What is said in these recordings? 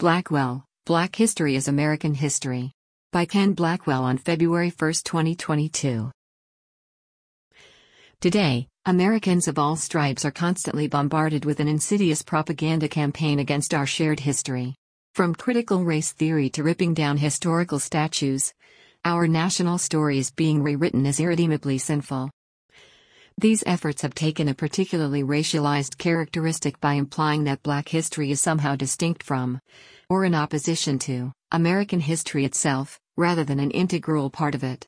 Blackwell, Black History is American History. By Ken Blackwell on February 1, 2022. Today, Americans of all stripes are constantly bombarded with an insidious propaganda campaign against our shared history. From critical race theory to ripping down historical statues, our national story is being rewritten as irredeemably sinful. These efforts have taken a particularly racialized characteristic by implying that Black history is somehow distinct from, or in opposition to, American history itself, rather than an integral part of it.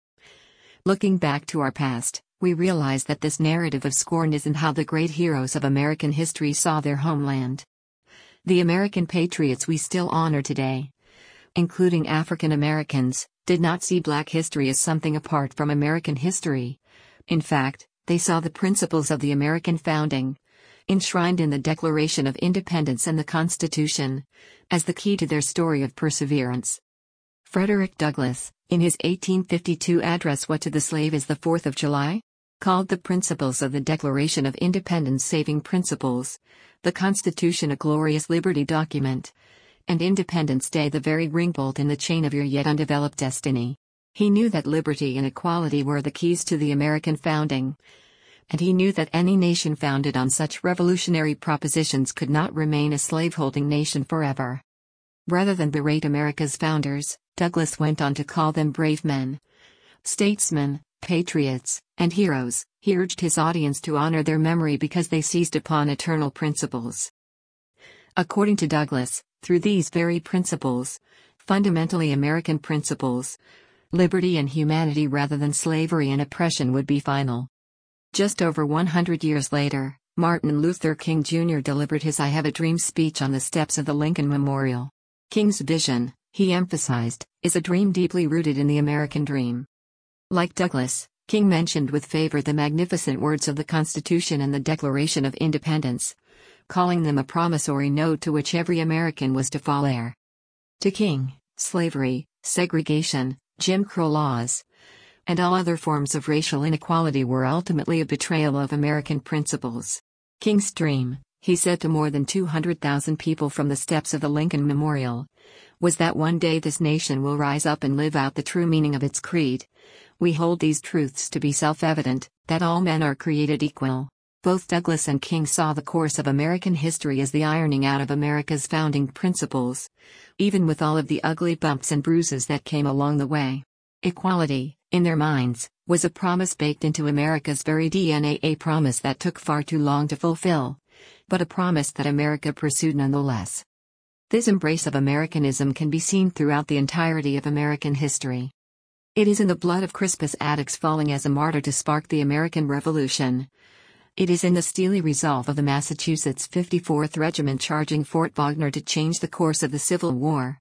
Looking back to our past, we realize that this narrative of scorn isn't how the great heroes of American history saw their homeland. The American patriots we still honor today, including African Americans, did not see Black history as something apart from American history. In fact, they saw the principles of the American founding, enshrined in the Declaration of Independence and the Constitution, as the key to their story of perseverance. Frederick Douglass, in his 1852 address What to the Slave is the 4th of July? Called the principles of the Declaration of Independence saving principles, the Constitution a glorious liberty document, and Independence Day the very ringbolt in the chain of your yet undeveloped destiny. He knew that liberty and equality were the keys to the American founding, and he knew that any nation founded on such revolutionary propositions could not remain a slaveholding nation forever. Rather than berate America's founders, Douglass went on to call them brave men, statesmen, patriots, and heroes. He urged his audience to honor their memory because they seized upon eternal principles. According to Douglass, through these very principles, fundamentally American principles, liberty and humanity rather than slavery and oppression would be final. Just over 100 years later, Martin Luther King Jr. delivered his I Have a Dream speech on the steps of the Lincoln Memorial. King's vision, he emphasized, is a dream deeply rooted in the American dream. Like Douglass, King mentioned with favor the magnificent words of the Constitution and the Declaration of Independence, calling them a promissory note to which every American was to fall heir. To King, slavery, segregation, Jim Crow laws, and all other forms of racial inequality were ultimately a betrayal of American principles. King's dream, he said to more than 200,000 people from the steps of the Lincoln Memorial, was that one day this nation will rise up and live out the true meaning of its creed. We hold these truths to be self-evident, that all men are created equal. Both Douglass and King saw the course of American history as the ironing out of America's founding principles, even with all of the ugly bumps and bruises that came along the way. Equality, in their minds, was a promise baked into America's very DNA, a promise that took far too long to fulfill, but a promise that America pursued nonetheless. This embrace of Americanism can be seen throughout the entirety of American history. It is in the blood of Crispus Attucks falling as a martyr to spark the American Revolution. It is in the steely resolve of the Massachusetts 54th Regiment charging Fort Wagner to change the course of the Civil War.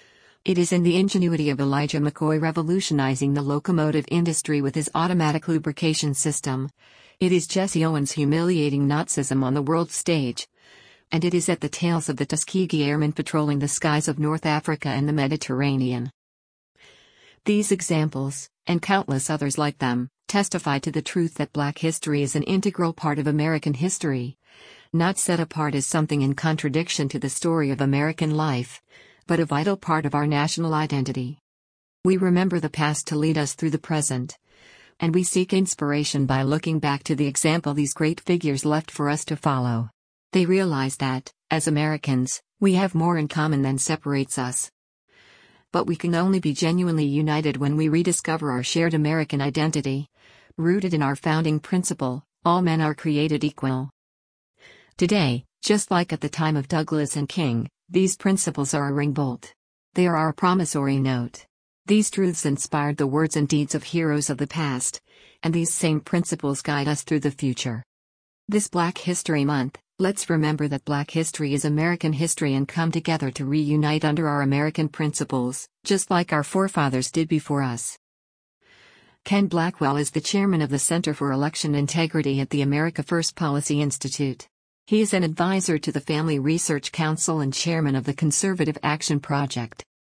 It is in the ingenuity of Elijah McCoy revolutionizing the locomotive industry with his automatic lubrication system. It is Jesse Owens humiliating Nazism on the world stage. And it is at the tails of the Tuskegee Airmen patrolling the skies of North Africa and the Mediterranean. These examples, and countless others like them, testify to the truth that Black history is an integral part of American history, not set apart as something in contradiction to the story of American life, but a vital part of our national identity. We remember the past to lead us through the present, and we seek inspiration by looking back to the example these great figures left for us to follow. They realize that, as Americans, we have more in common than separates us. But we can only be genuinely united when we rediscover our shared American identity, rooted in our founding principle, all men are created equal. Today, just like at the time of Douglass and King, these principles are a ringbolt. They are our promissory note. These truths inspired the words and deeds of heroes of the past, and these same principles guide us through the future. This Black History Month, let's remember that Black history is American history and come together to reunite under our American principles, just like our forefathers did before us. Ken Blackwell is the chairman of the Center for Election Integrity at the America First Policy Institute. He is an advisor to the Family Research Council and chairman of the Conservative Action Project.